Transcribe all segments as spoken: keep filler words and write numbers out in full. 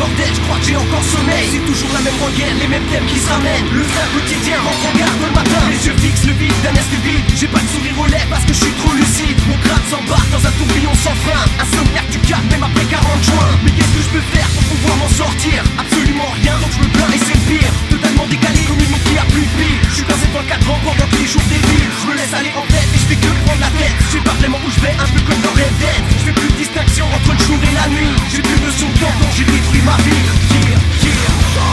bordel, je crois que j'ai encore sommeil. C'est toujours la même rengaine, les mêmes thèmes qui se ramènent. Le train quotidien rentre en garde le matin. Les yeux fixent le vide d'un est vide. J'ai pas de sourire aux lèvres parce que je suis trop lucide. Mon crâne s'embarque dans un tourbillon sans frein. Insomniaque du cap même après quarante juin. Mais qu'est-ce que je peux faire pour pouvoir m'en sortir? Absolument rien, donc je me plains et c'est le pire. Totalement décalé comme une qui a plus de pile. Je suis coincé dans le cadran pendant que les jours défilent. Je me laisse aller en tête et je fais que prendre la tête. Je sais pas vraiment où je vais, un peu comme dans Red Dead. Je fais plus de distinction entre le jour et la nuit. J'ai plus de son temps donc j'ai détruit ma vie. Yeah, yeah.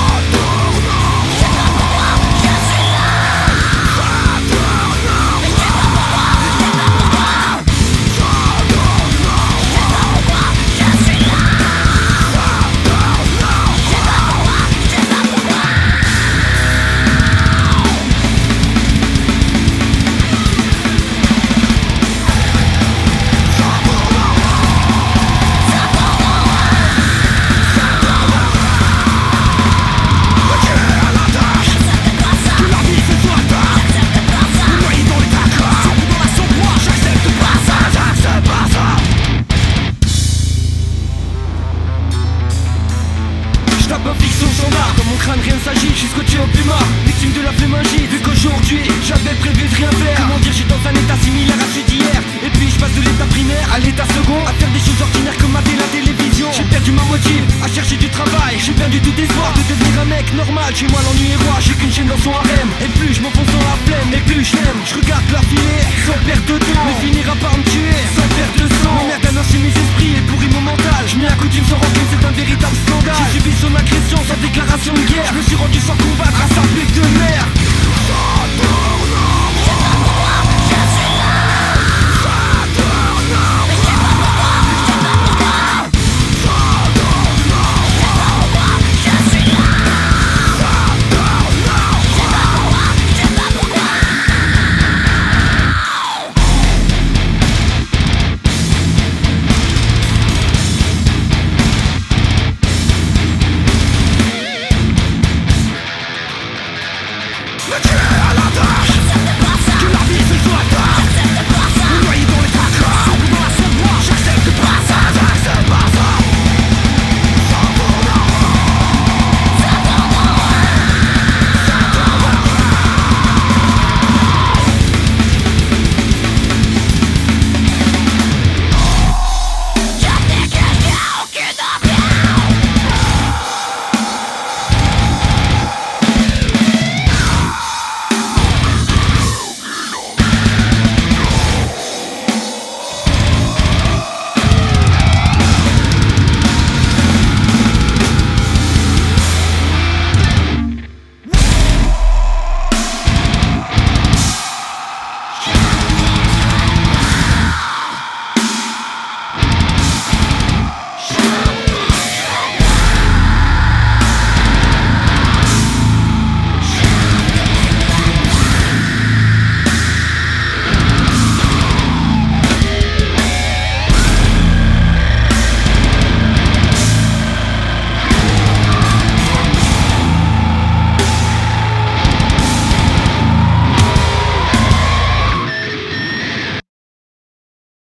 Dans mon crâne rien ne s'agit, je suis scotché au puma. Victime de la flémingite, vu qu'aujourd'hui j'avais prévu de rien faire. Comment dire, j'étais dans un état similaire à celui d'hier. Et puis je passe de l'état primaire à l'état second, à faire des choses ordinaires comme mater la télévision. J'ai perdu ma motive à chercher du travail. J'ai perdu tout espoir de devenir un mec normal. Chez moi l'ennui est roi, j'ai qu'une chaîne dans son harem. Et plus je m'enfonce dans la flemme, et plus je l'aime. Je regarde leur filet sans perdre de temps, mais finira par me tuer sans perdre de sang. M'emmerde à nocher mes esprits et pourrit mon mental. Je mets un coup d'une sans rancune, c'est un véritable sang.